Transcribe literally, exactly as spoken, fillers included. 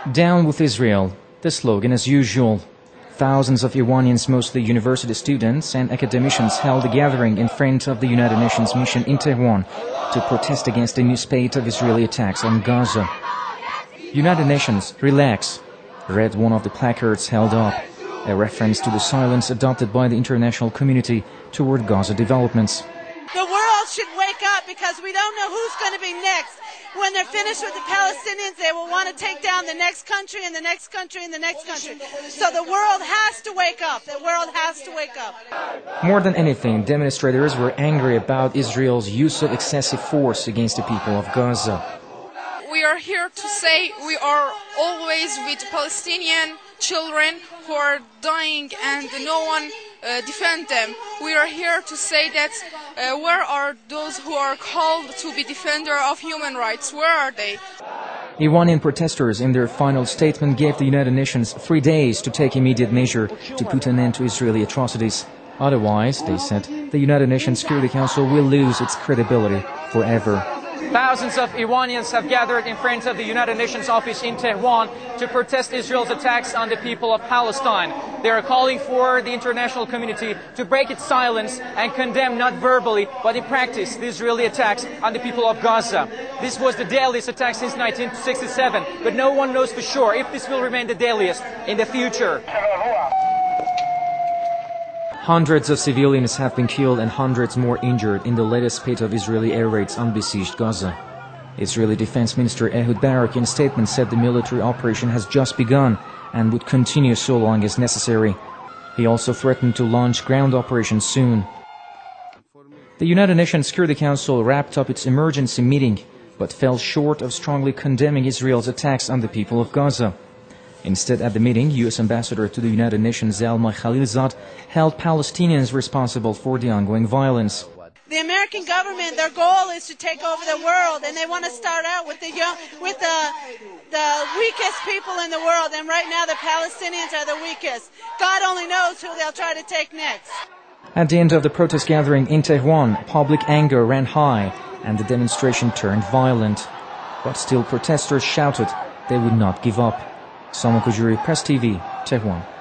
Down with Israel, the slogan as usual. Thousands of Iranians, mostly university students and academicians, held a gathering in front of the United Nations mission in Tehran to protest against the new spate of Israeli attacks on Gaza. United Nations, relax, read one of the placards held up, a reference to the silence adopted by the international community toward Gaza developments. The world should wake up because we don't know who's going to be next. When they're finished with the Palestinians, they will want to take down the next country and the next country and the next country. So the world has to wake up. The world has to wake up. More than anything, demonstrators were angry about Israel's use of excessive force against the people of Gaza. We are here to say we are always with Palestinian children who are dying and no one uh, defend them. We are here to say that uh, where are those who are called to be defender of human rights? Where are they? Iranian protesters in their final statement gave the United Nations three days to take immediate measure to put an end to Israeli atrocities. Otherwise, they said, the United Nations Security Council will lose its credibility forever. Thousands of Iranians have gathered in front of the United Nations office in Tehran to protest Israel's attacks on the people of Palestine. They are calling for the international community to break its silence and condemn not verbally but in practice the Israeli attacks on the people of Gaza. This was the deadliest attack since nineteen sixty-seven, but no one knows for sure if this will remain the deadliest in the future. Hundreds of civilians have been killed and hundreds more injured in the latest spate of Israeli air raids on besieged Gaza. Israeli Defense Minister Ehud Barak in a statement said the military operation has just begun and would continue so long as necessary. He also threatened to launch ground operations soon. The United Nations Security Council wrapped up its emergency meeting, but fell short of strongly condemning Israel's attacks on the people of Gaza. Instead, at the meeting, U S Ambassador to the United Nations Zalmay Khalilzad held Palestinians responsible for the ongoing violence. The American government, their goal is to take over the world, and they want to start out with the young, with the the weakest people in the world. And right now, the Palestinians are the weakest. God only knows who they'll try to take next. At the end of the protest gathering in Tehran, public anger ran high, and the demonstration turned violent. But still, protesters shouted they would not give up. Salman Khoujouri, Press T V, Tehran.